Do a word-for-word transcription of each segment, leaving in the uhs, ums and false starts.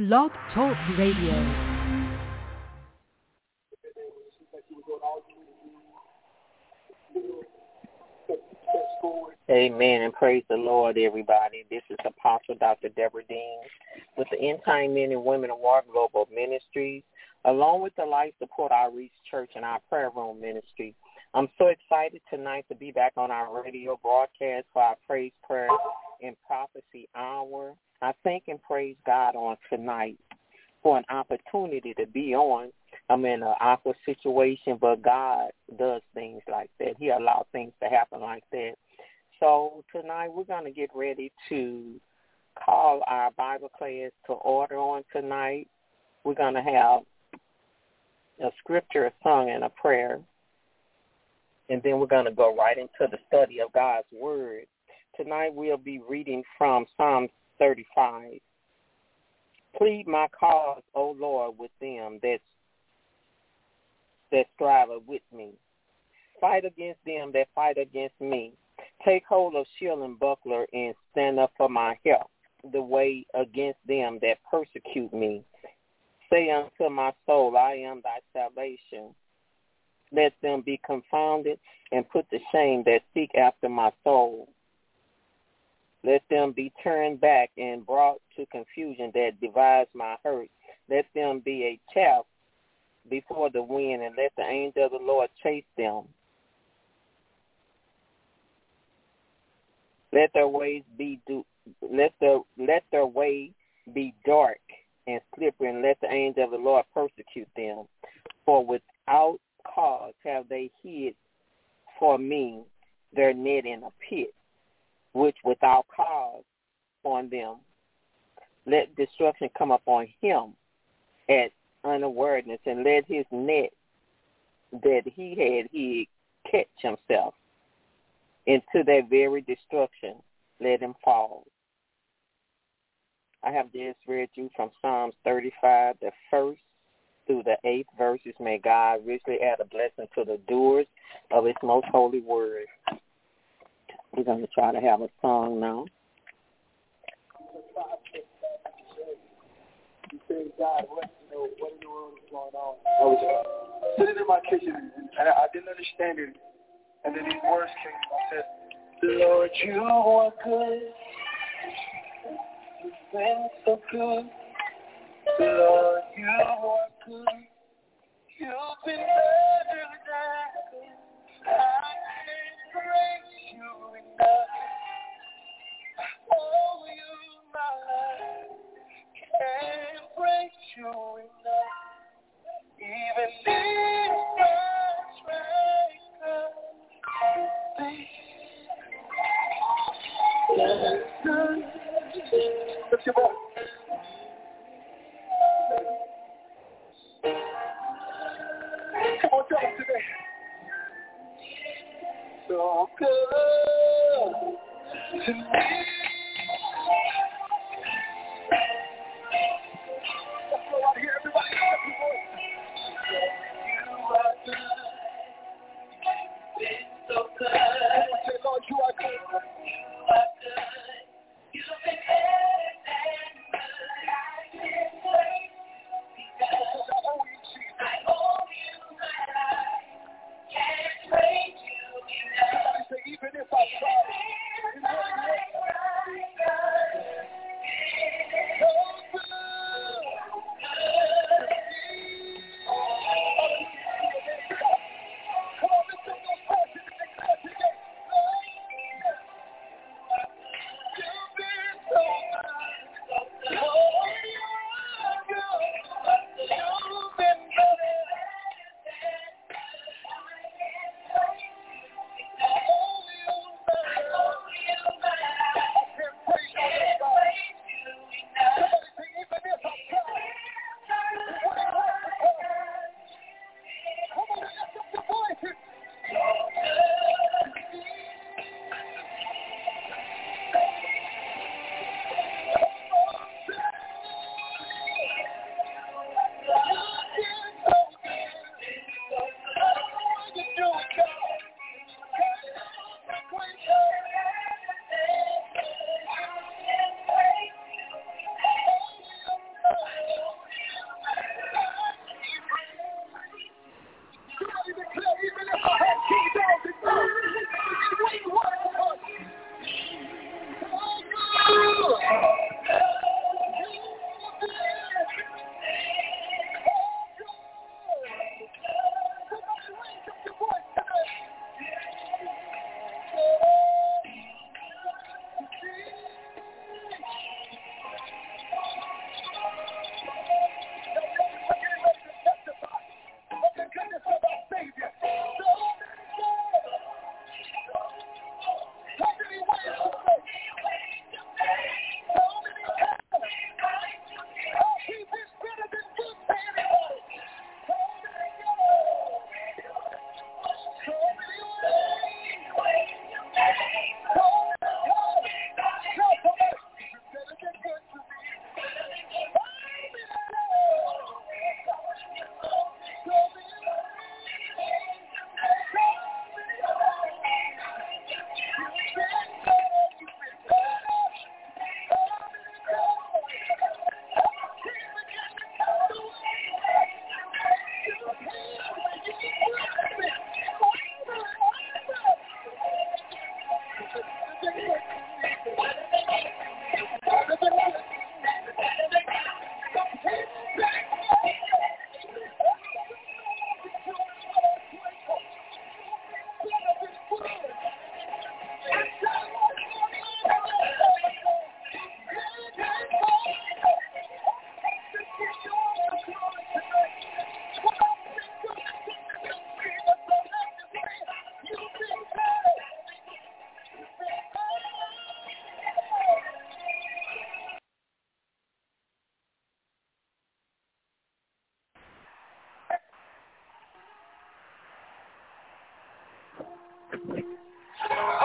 Blog Talk Radio. Amen, and praise the Lord, everybody. This is Apostle Doctor Deborah Dean with the End Time Men and Women of War Global Ministries, along with the Life Support Outreach Church and our Prayer Room Ministry. I'm so excited tonight to be back on our radio broadcast for our Praise, Prayer, and Prophecy Hour. I thank and praise God on tonight for an opportunity to be on. I'm in an awkward situation, but God does things like that. He allows things to happen like that. So tonight we're going to get ready to call our Bible class to order on tonight. We're going to have a scripture, a song, and a prayer. And then we're going to go right into the study of God's Word. Tonight we'll be reading from Psalm thirty-five. Plead my cause, O Lord, with them that, that strive with me. Fight against them that fight against me. Take hold of shield and buckler and stand up for my help, the way against them that persecute me. Say unto my soul, I am thy salvation. Let them be confounded and put to shame that seek after my soul. Let them be turned back and brought to confusion that devise my hurt. Let them be a chaff before the wind, and let the angel of the Lord chase them. Let their ways be do, let their let their way be dark and slippery, and let the angel of the Lord persecute them. For without cause have they hid for me their net in a pit, which without cause on them. Let destruction come upon him at unawareness, and let his net that he had he catch himself. Into that very destruction, let him fall. I have just read you from Psalms thirty-five, the first through the eighth verses. May God richly add a blessing to the doers of his most holy word. We're going to try to have a song now. You say, God, what, you know, what in the world is going on? I was uh, sitting in my kitchen, and I, I didn't understand it. And then these words came. I said, Lord, you are good. You've been so good. Lord, you are good. You've been better than good. I can't praise you enough. I owe you my life. Can't praise you enough. Even if I try. Lift your voice. Come on, tell them today. So good to me. Let's go out here, everybody. Lift your voice. You are good. Been so good. Say, Lord, you are good. You are good. You've been better than good. I can't wait because I owe you, Jesus. I owe you my life. Can't praise you enough. Say, even if I try, even if I try.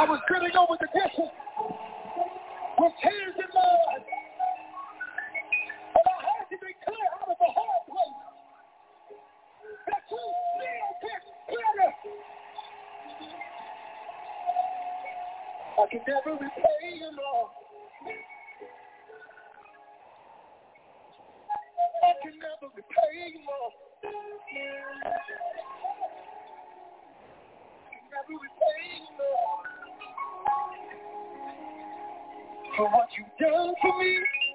was sitting over the dishes with tears in my eyes. And I had to declare out of the hard place that you still get better. I can never repay you, Lord. I can never repay you, Lord. I can never repay you, Lord. For what you've done for me.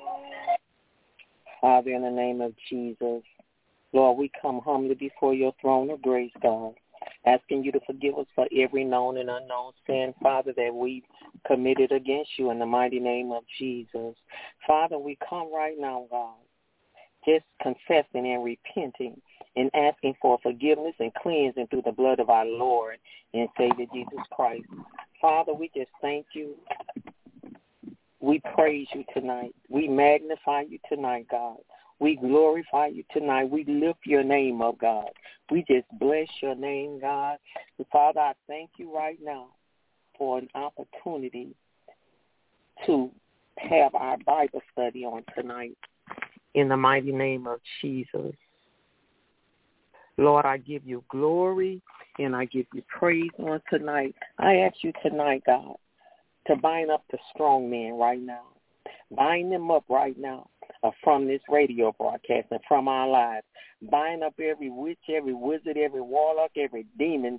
Father, in the name of Jesus, Lord, we come humbly before your throne of grace, God, asking you to forgive us for every known and unknown sin, Father, that we committed against you in the mighty name of Jesus. Father, we come right now, God, just confessing and repenting and asking for forgiveness and cleansing through the blood of our Lord and Savior Jesus Christ. Father, we just thank you. We praise you tonight. We magnify you tonight, God. We glorify you tonight. We lift your name up, God. We just bless your name, God. And Father, I thank you right now for an opportunity to have our Bible study on tonight in the mighty name of Jesus. Lord, I give you glory and I give you praise on tonight. I ask you tonight, God, to bind up the strong man right now. Bind them up right now uh, from this radio broadcast and from our lives. Bind up every witch, every wizard, every warlock, every demon,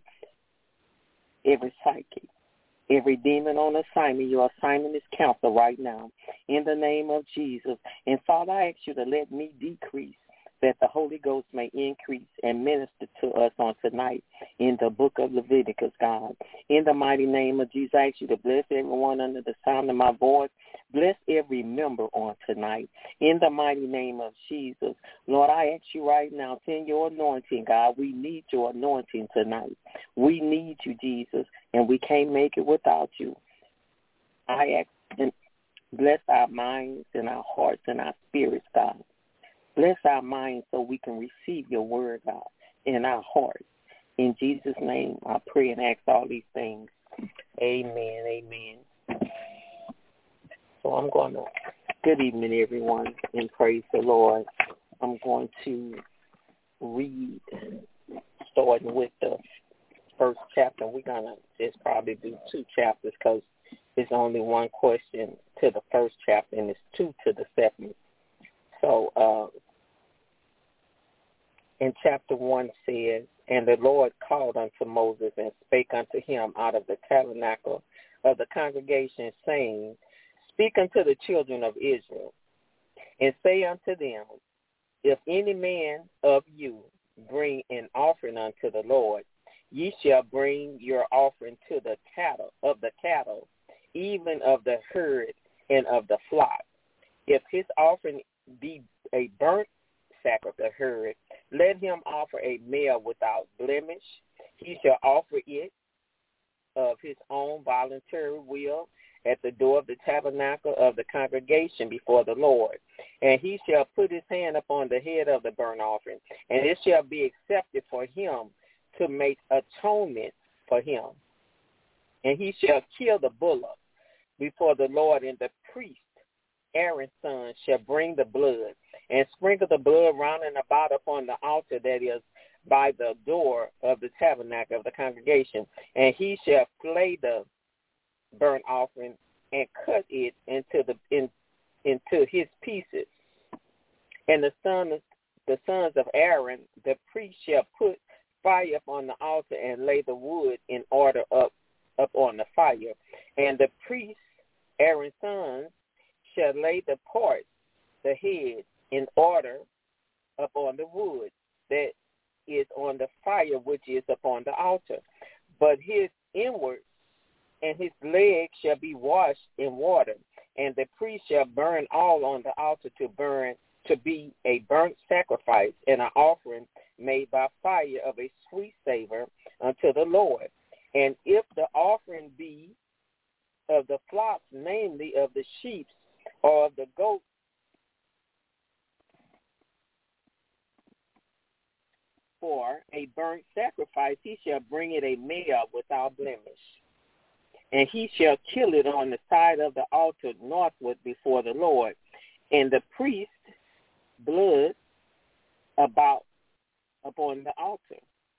every psychic, every demon on assignment. Your assignment is canceled right now in the name of Jesus. And Father, I ask you to let me decrease that the Holy Ghost may increase and minister to us on tonight in the book of Leviticus, God. In the mighty name of Jesus, I ask you to bless everyone under the sound of my voice. Bless every member on tonight. In the mighty name of Jesus. Lord, I ask you right now, send your anointing, God. We need your anointing tonight. We need you, Jesus, and we can't make it without you. I ask and bless our minds and our hearts and our spirits, God. Bless our minds so we can receive your word, God, in our hearts. In Jesus' name, I pray and ask all these things. Amen, amen. So I'm going to, good evening, everyone, and praise the Lord. I'm going to read, starting with the first chapter. We're going to just probably do two chapters because there's only one question to the first chapter and it's two to the second. So, uh, in chapter one says, and the Lord called unto Moses and spake unto him out of the tabernacle of the congregation, saying, Speak unto the children of Israel, and say unto them, If any man of you bring an offering unto the Lord, ye shall bring your offering to the cattle of the cattle, even of the herd and of the flock. If his offering be a burnt sacrifice of herd, let him offer a male without blemish. He shall offer it of his own voluntary will at the door of the tabernacle of the congregation before the Lord. And he shall put his hand upon the head of the burnt offering, and it shall be accepted for him to make atonement for him. And he shall kill the bullock before the Lord, and the priest, Aaron's son, shall bring the blood and sprinkle the blood round and about upon the altar that is by the door of the tabernacle of the congregation. And he shall flay the burnt offering and cut it into the in, into his pieces. And the son the sons of Aaron, the priest, shall put fire upon the altar and lay the wood in order up up on the fire. And the priest, Aaron's sons, shall lay the parts, the head, in order upon the wood that is on the fire which is upon the altar. But his inward and his legs shall be washed in water, and the priest shall burn all on the altar to burn to be a burnt sacrifice and an offering made by fire of a sweet savor unto the Lord. And if the offering be of the flocks, namely of the sheep or of the goats, for a burnt sacrifice, he shall bring it a male without blemish. and he shall kill it on the side of the altar northward before the Lord. And the priest blood about upon the altar.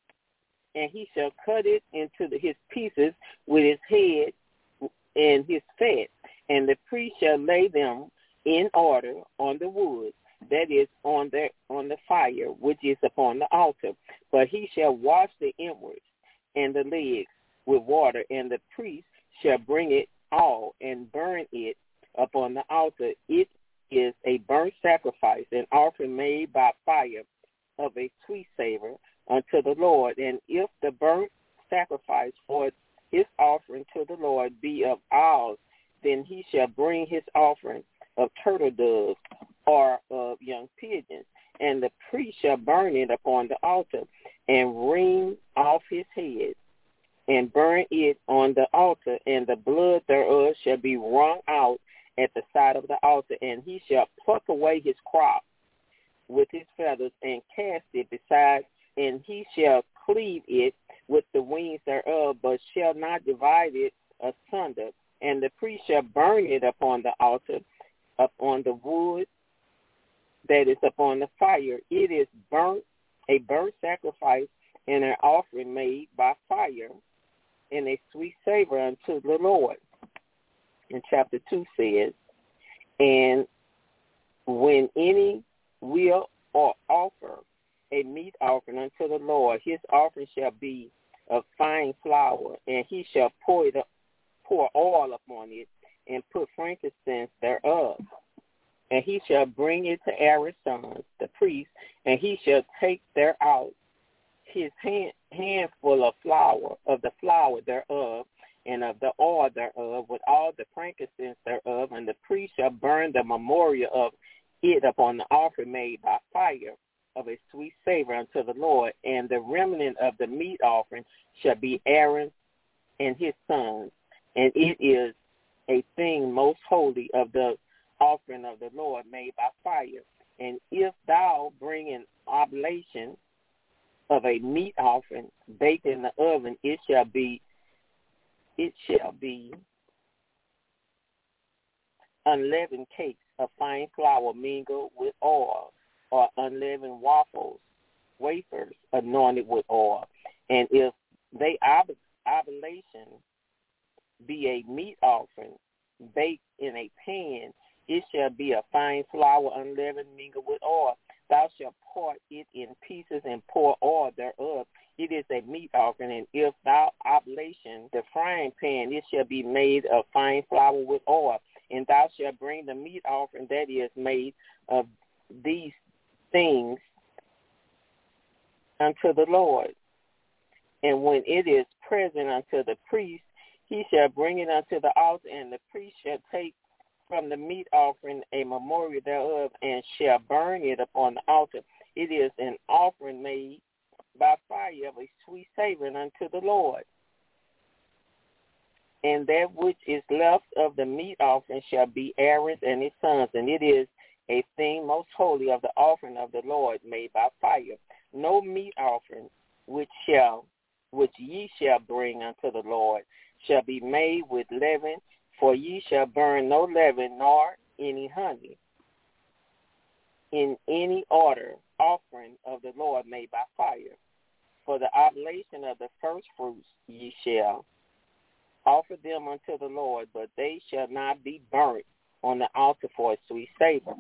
And he shall cut it into the, his pieces with his head and his fat. And the priest shall lay them in order on the wood, that is on the on the fire, which is upon the altar. But he shall wash the inwards and the legs with water, and the priest shall bring it all and burn it upon the altar. It is a burnt sacrifice, an offering made by fire of a sweet savor unto the Lord. And if the burnt sacrifice for his offering to the Lord be of owls, then he shall bring his offering of turtle doves or of young pigeons, and the priest shall burn it upon the altar, and wring off his head, and burn it on the altar, and the blood thereof shall be wrung out at the side of the altar, and he shall pluck away his crop with his feathers, and cast it beside, and he shall cleave it with the wings thereof, but shall not divide it asunder. And the priest shall burn it upon the altar, upon the wood that is upon the fire. It is burnt, a burnt sacrifice, and an offering made by fire, and a sweet savor unto the Lord. And chapter two says, and when any will or offer a meat offering unto the Lord, his offering shall be of fine flour, and he shall pour it up, pour oil upon it, and put frankincense thereof. And he shall bring it to Aaron's sons, the priest, and he shall take thereout his hand, handful of flour, of the flour thereof, and of the oil thereof, with all the frankincense thereof, and the priest shall burn the memorial of it upon the offering made by fire of a sweet savor unto the Lord. And the remnant of the meat offering shall be Aaron and his sons, and it is a thing most holy of the offering of the Lord made by fire. And if thou bring an oblation of a meat offering baked in the oven, it shall be it shall be unleavened cakes of fine flour mingled with oil, or unleavened waffles, wafers anointed with oil. And if they ob- oblation be a meat offering baked in a pan, it shall be a fine flour unleavened mingled with oil. Thou shalt pour it in pieces and pour oil thereof. It is a meat offering. And if thou oblation the frying pan, it shall be made of fine flour with oil. And thou shalt bring the meat offering that is made of these things unto the Lord. And when it is present unto the priest, he shall bring it unto the altar, and the priest shall take from the meat offering a memorial thereof, and shall burn it upon the altar. It is an offering made by fire of a sweet savor unto the Lord. And that which is left of the meat offering shall be Aaron's and his sons, and it is a thing most holy of the offering of the Lord made by fire. No meat offering which shall which ye shall bring unto the Lord shall be made with leaven, for ye shall burn no leaven nor any honey in any order offering of the Lord made by fire. For the oblation of the first fruits ye shall offer them unto the Lord, but they shall not be burnt on the altar for a sweet savor.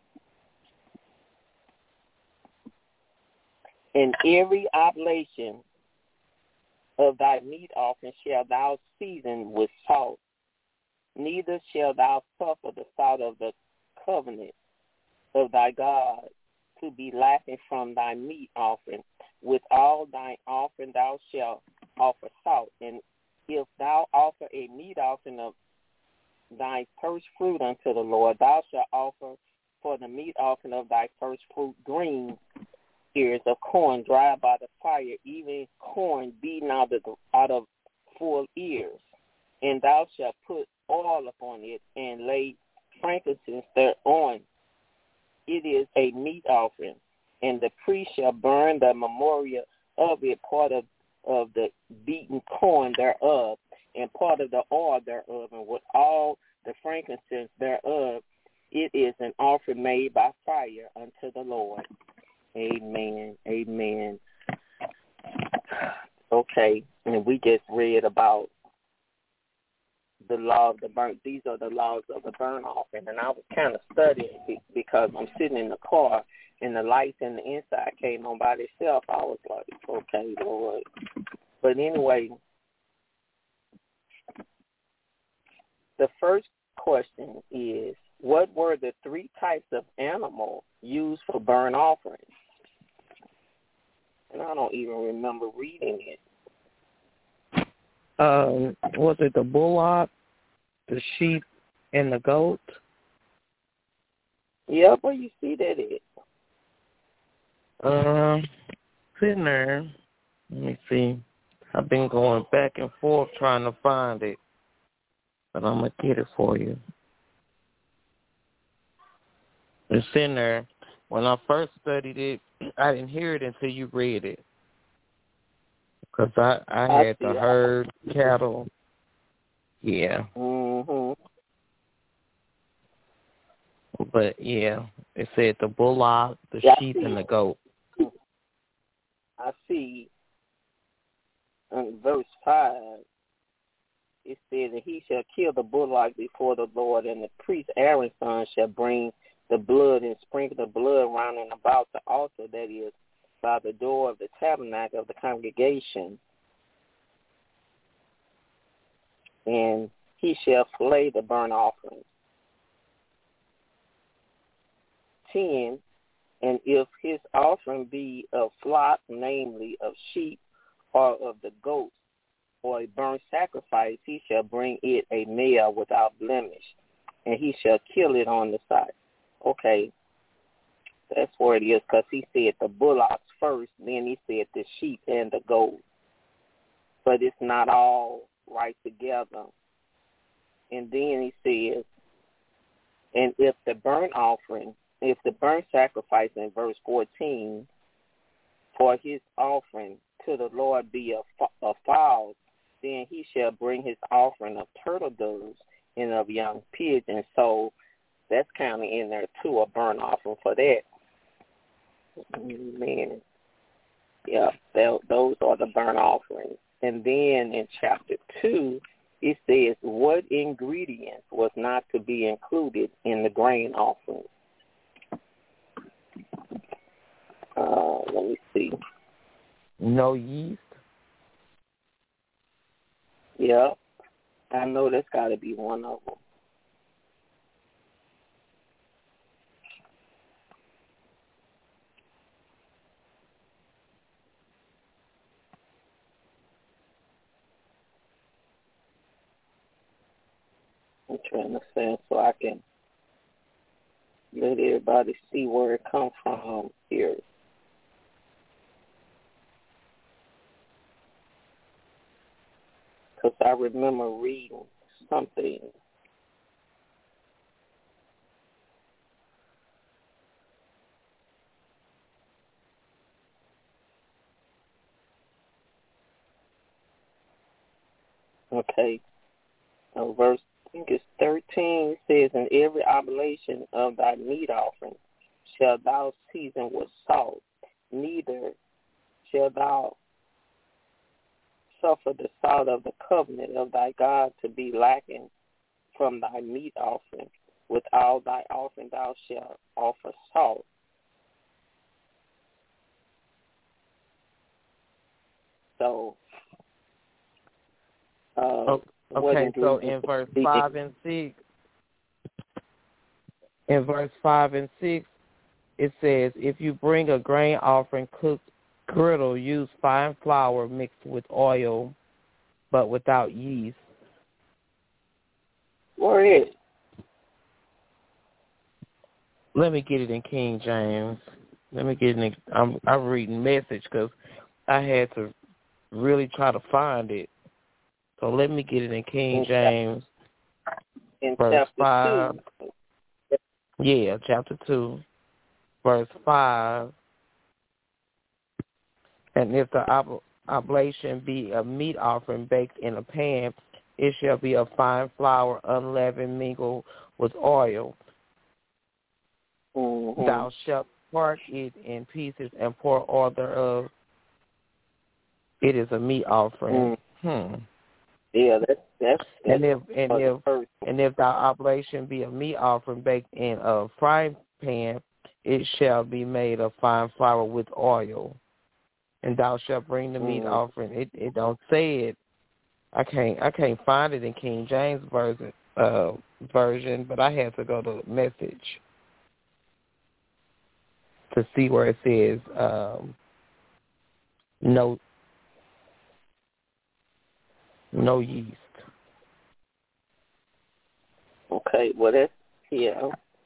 In every oblation of thy meat offering shall thou season with salt, neither shalt thou suffer the salt of the covenant of thy God to be lacking from thy meat offering. With all thine offering thou shalt offer salt. And if thou offer a meat offering of thy first fruit unto the Lord, thou shalt offer for the meat offering of thy first fruit green ears of corn dried by the fire, even corn beaten out of, the, out of full ears. And thou shalt put oil upon it, and lay frankincense thereon. It is a meat offering, and the priest shall burn the memorial of it, part of, of the beaten corn thereof, and part of the oil thereof, and with all the frankincense thereof. It is an offering made by fire unto the Lord. Amen. Amen. Okay, and we just read about the law of the burnt. These are the laws of the burnt offering, and I was kind of studying because I'm sitting in the car, and the lights in the inside came on by themselves. I was like, okay, Lord. But anyway, the first question is, what were the three types of animal used for burnt offerings? And I don't even remember reading it. Um, was it the bullock, the sheep, and the goat? Yeah, where you see that at? Um, sitting there. Let me see. I've been going back and forth trying to find it, but I'm going to get it for you. It's in there. When I first studied it, I didn't hear it until you read it. Because I, I had the herd, cattle. Yeah. Mm-hmm. But, yeah, it said the bullock, the yeah, sheep, and the goat. I see in verse five, it says that he shall kill the bullock before the Lord, and the priest Aaron's son shall bring the blood and sprinkle the blood round and about the altar that is by the door of the tabernacle of the congregation. And he shall flay the burnt offering. Ten, and if his offering be of flock, namely of sheep, or of the goats, or a burnt sacrifice, he shall bring it a male without blemish, and he shall kill it on the side. Okay, that's where it is, because he said the bullocks first, then he said the sheep and the goat. But it's not all right together. And then he says, and if the burnt offering, if the burnt sacrifice in verse fourteen, for his offering to the Lord be a, a fowl, then he shall bring his offering of turtle doves and of young pigeons. So that's kind of in there too, a burnt offering for that. Man, yeah, those are the burnt offerings. And then in chapter two, it says what ingredients was not to be included in the grain offering. Uh, let me see. No yeast? Yeah, I know that's got to be one of them. I'm trying to say so I can let everybody see where it comes from here. Because I remember reading something. Okay. Uh, verse, I think it's thirteen, says, in every oblation of thy meat offering shalt thou season with salt, neither shalt thou suffer the salt of the covenant of thy God to be lacking from thy meat offering. With all thy offering thou shalt offer salt. So, uh, okay, so in verse five and six, in verse five and six, it says, if you bring a grain offering cooked griddle, use fine flour mixed with oil, but without yeast. Where is it? Let me get it in King James. Let me get it in, I'm, I'm reading Message because I had to really try to find it. So let me get it in King in James. In verse chapter five. two. Yeah, chapter two, verse five. And if the ob- oblation be a meat offering baked in a pan, it shall be a fine flour, unleavened, mingled with oil. Mm-hmm. Thou shalt part it in pieces and pour oil thereof. It is a meat offering. Mm. Hmm. Yeah, that's that's. that's and if and if first. and if thy oblation be a meat offering baked in a frying pan, it shall be made of fine flour with oil. And thou shalt bring the meat mm. offering. It it don't say it. I can't I can't find it in King James version uh, version, but I had to go to the Message to see where it says um, no no yeast. Okay, well that's yeah.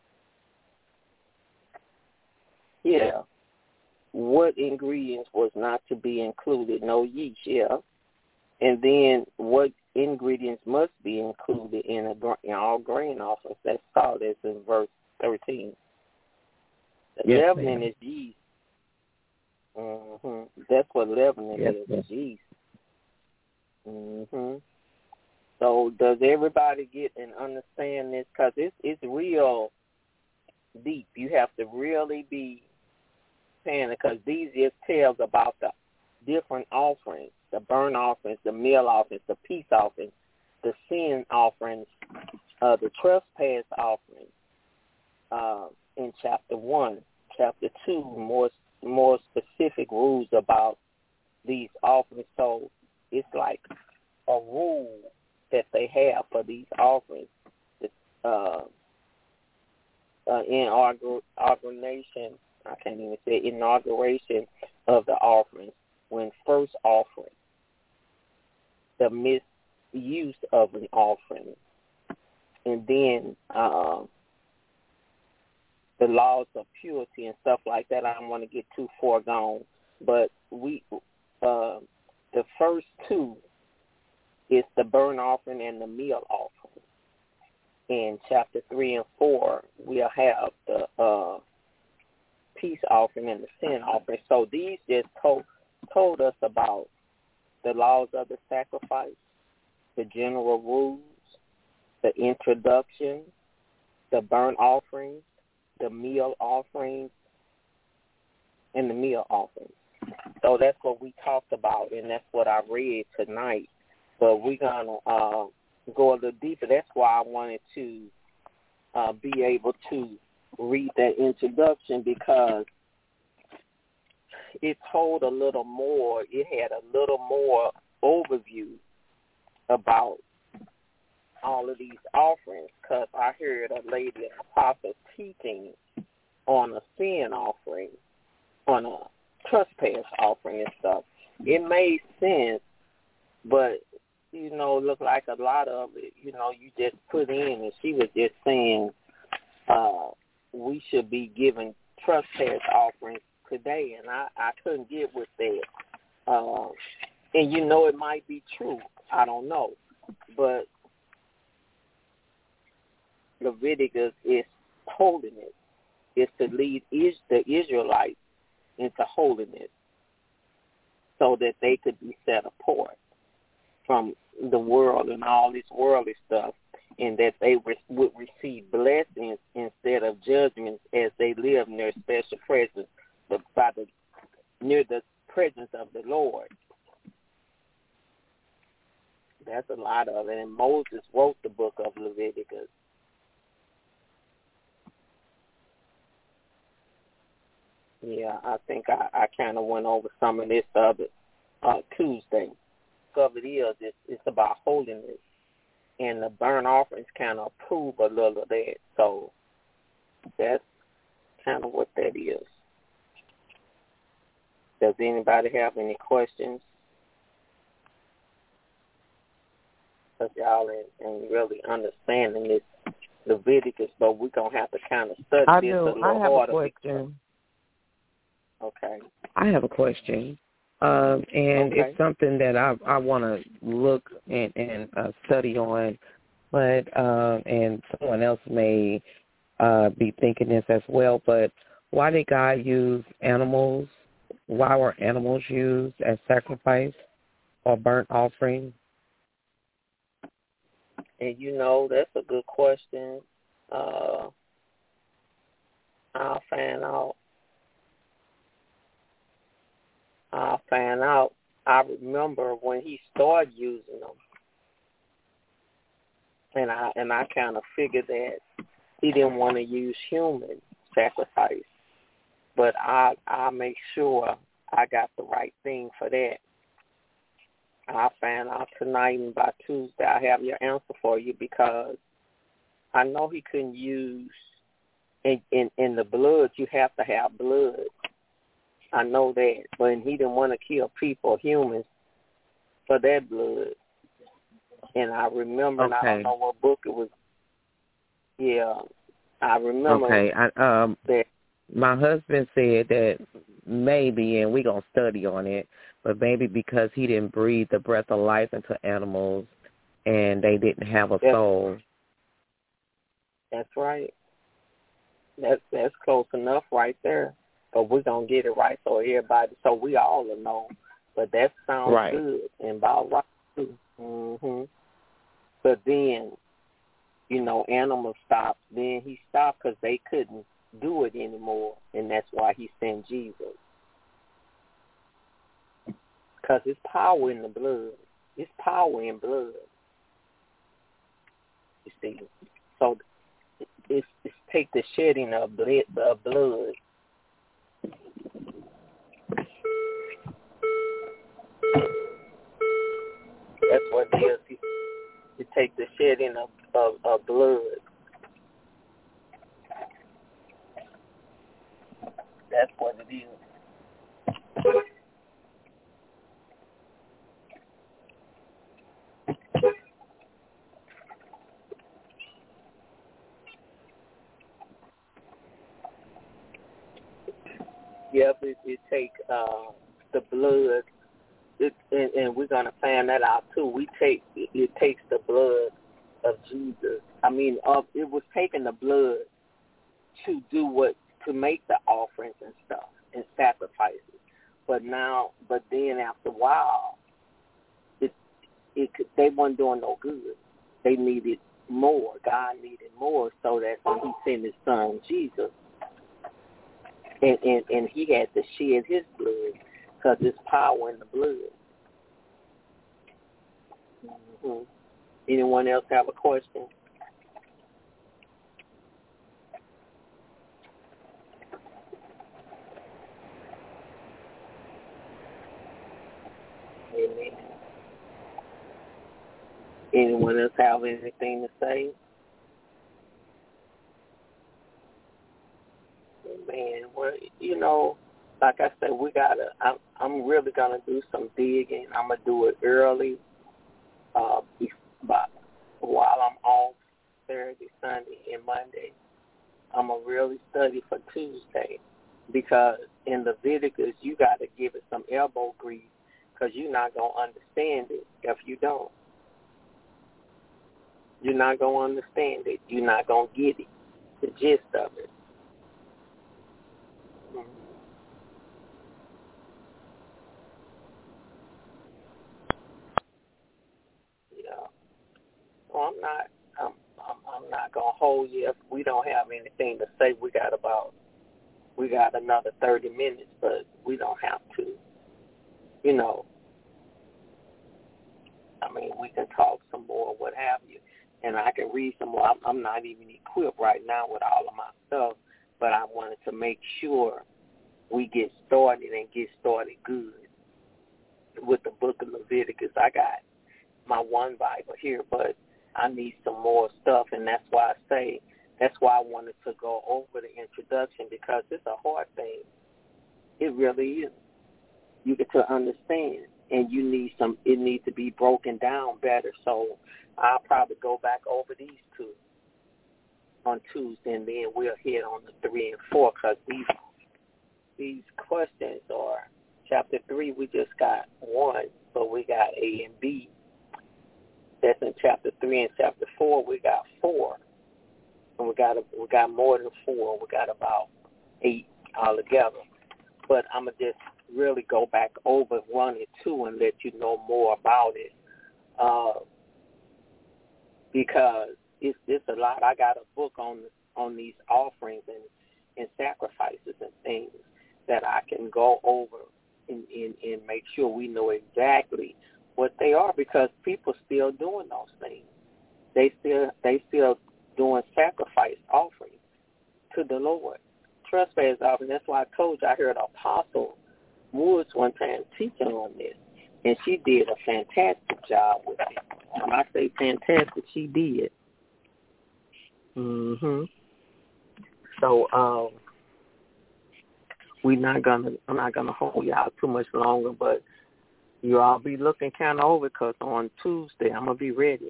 Yeah. What ingredients was not to be included? No yeast, yeah. And then what ingredients must be included in, a, in all grain offerings? That's all that's in verse thirteen. The Yes, leavening ma'am. is yeast. Mm-hmm. That's what leavening Yes, is, ma'am. is yeast. Mm-hmm. So does everybody get and understand this? Because it's, it's real deep. You have to really be paying it, because these just tells about the different offerings, the burnt offerings, the meal offerings, the peace offerings, the sin offerings, uh, the trespass offerings uh, in chapter one. Chapter two, more more specific rules about these offerings. So it's like a rule that they have for these offerings. Uh, uh, inauguration, I can't even say inauguration of the offerings, when first offering, the misuse of an offering, and then uh, the laws of purity and stuff like that. I don't want to get too far gone, but we uh, the first two is the burnt offering and the meal offering. In chapter three and four, we'll have the uh, peace offering and the sin offering. So these just told told us about the laws of the sacrifice, the general rules, the introduction, the burnt offerings, the meal offerings, and the meal offerings. So that's what we talked about, and that's what I read tonight. But we're going to uh, go a little deeper. That's why I wanted to uh, be able to read that introduction, because it told a little more. It had a little more overview about all of these offerings, because I heard a lady, an apostle, teaching on a sin offering, on a trespass offering and stuff. It made sense, but, you know, it looked like a lot of it, you know, you just put in, and she was just saying uh, we should be giving trespass offerings today, and I, I couldn't get with that. Uh, and, you know, it might be true. I don't know. But Leviticus is holiness. It's to lead is the Israelites into holiness so that they could be set apart from the world and all this worldly stuff, and that they re- would receive blessings instead of judgments as they live in their special presence, but by the near the presence of the Lord. That's a lot of it. And Moses wrote the book of Leviticus. Yeah, I think I, I kind of went over some of this other uh, Tuesday. Of it is, it's, it's about holiness, and the burnt offerings kind of prove a little of that. So that's kind of what that is. Does anybody have any questions? Because y'all ain't, ain't really understanding this Leviticus, but we're going to have to kind of study I this do. a little I have harder. a question. Okay. I have a question. Um, and okay. it's something that I I want to look and, and uh, study on, but uh, and someone else may uh, be thinking this as well. But why did God use animals? Why were animals used as sacrifice or burnt offering? And, you know, that's a good question. Uh, I'll find out. I'll find out. I remember when he started using them, and I and I kind of figured that he didn't want to use human sacrifice, but I I make sure I got the right thing for that. I'll find out tonight, and by Tuesday I'll have your answer for you, because I know he couldn't use in in, in the blood. You have to have blood. I know that, but he didn't want to kill people, humans, for that blood. And I remember, Okay. and I don't know what book it was. Yeah, I remember. Okay. I, um, that. My husband said that maybe, and we're going to study on it, but maybe because he didn't breathe the breath of life into animals and they didn't have a that's, soul. That's right. That's, that's close enough right there. But we're going to get it right so everybody, so we all will know. But that sounds right. good and about right too. Mm-hmm. But then, you know, animals stopped. Then he stopped because they couldn't do it anymore, and that's why he sent Jesus. Because it's power in the blood. It's power in blood. You see? So it's, it's take the shedding of blood, of blood. That's what it is. You, you take the shedding of, of, of blood. That's what it is. Yep, it, it take uh, the blood. It, and, and we're gonna find that out too. We take it, it takes the blood of Jesus. I mean, of it was taking the blood to do what to make the offerings and stuff and sacrifices. But now, but then after a while, it it could, they weren't doing no good. They needed more. God needed more, so that when He sent His Son Jesus, and and, and He had to shed His blood. Because there's power in the blood. Mm-hmm. Anyone else have a question? Amen. Anyone else have anything to say? Amen. Well, you know, like I said, we gotta. I'm, I'm really gonna do some digging. I'm gonna do it early, uh, but while I'm off Saturday, Sunday, and Monday, I'm gonna really study for Tuesday, because in Leviticus you gotta give it some elbow grease, because you're not gonna understand it if you don't. You're not gonna understand it. You're not gonna get it, the gist of it. Mm-hmm. Yeah. Well, I'm not. I'm, I'm. I'm not gonna hold you if we don't have anything to say. We got about. We got another thirty minutes, but we don't have to. You know. I mean, we can talk some more, what have you, and I can read some more. I'm, I'm not even equipped right now with all of my stuff, but I wanted to make sure we get started and get started good with the book of Leviticus. I got my one Bible here, but I need some more stuff, and that's why I say, that's why I wanted to go over the introduction, because it's a hard thing. It really is. You get to understand, and you need some, it needs to be broken down better. So I'll probably go back over these two on Tuesday, and then we'll hit on the three and four, because these, these questions are, chapter three, we just got one, but we got A and B. That's in chapter three, and chapter four we got four, and we got a, we got more than four. We got about eight altogether. But I'm gonna just really go back over one and two and let you know more about it. Uh, because it's it's a lot. I got a book on on these offerings and, and sacrifices and things that I can go over and, and, and make sure we know exactly what they are, because people still doing those things. They still they still doing sacrifice offerings to the Lord. Trespass offering. That's why I told you I heard Apostle Woods one time teaching on this, and she did a fantastic job with it. When I say fantastic, she did. Mhm. So um, we're not gonna. I'm not gonna hold you out too much longer, but you all be looking kind of over, because on Tuesday I'm gonna be ready.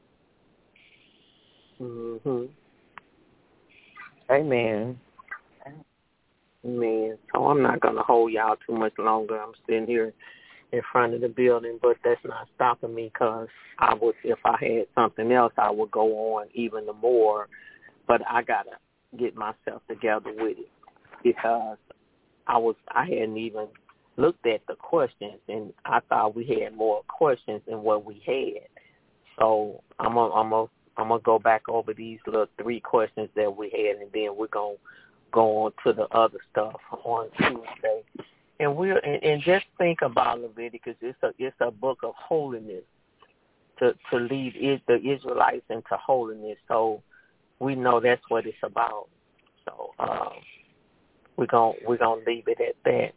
Mhm. Amen. Man, so I'm not gonna hold you out too much longer. I'm sitting here in front of the building, but that's not stopping me, because I would, if I had something else, I would go on even more. But I gotta get myself together with it, because I was I hadn't even looked at the questions, and I thought we had more questions than what we had. So I'm gonna I'm gonna I'm gonna go back over these little three questions that we had, and then we're gonna go on to the other stuff on Tuesday. And we and, and just think about Leviticus. It's a it's a book of holiness to to lead is, the Israelites into holiness. So we know that's what it's about. So um, we're gonna we're gonna leave it at that.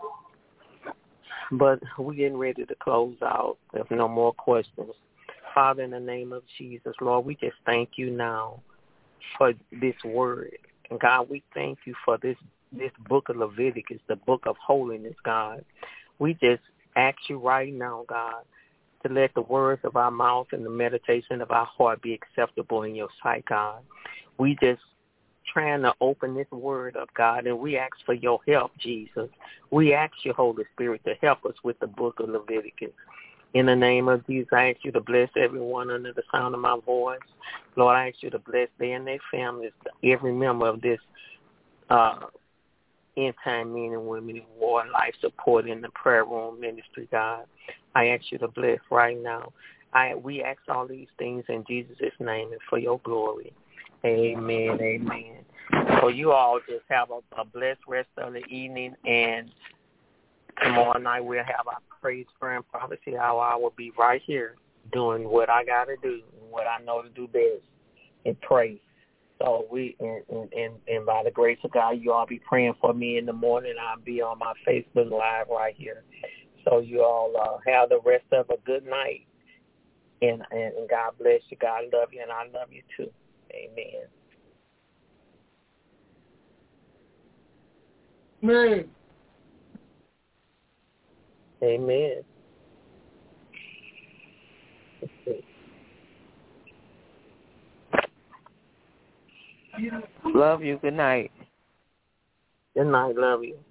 But we're getting ready to close out. If no more questions, Father, in the name of Jesus, Lord, we just thank you now for this word. And God, we thank you for this this book of Leviticus, the book of holiness, God. We just ask you right now, God, to let the words of our mouth and the meditation of our heart be acceptable in your sight, God. We just trying to open this word up, God, and we ask for your help, Jesus. We ask you, Holy Spirit, to help us with the book of Leviticus. In the name of Jesus, I ask you to bless everyone under the sound of my voice. Lord, I ask you to bless them and their families, every member of this uh, end-time men and women in war and life support in the prayer room ministry, God. I ask you to bless right now. I We ask all these things in Jesus' name and for your glory. Amen, amen. So you all just have a, a blessed rest of the evening, and tomorrow night we'll have our praise, prayer, and prophecy hour. I will be right here doing what I got to do, what I know to do best, and pray. So we, and, and, and, and by the grace of God, you all be praying for me in the morning. I'll be on my Facebook Live right here. So you all uh, have the rest of a good night, and, and, and God bless you. God love you, and I love you too. Amen. Amen. Amen. Love you. Good night. Good night. Love you.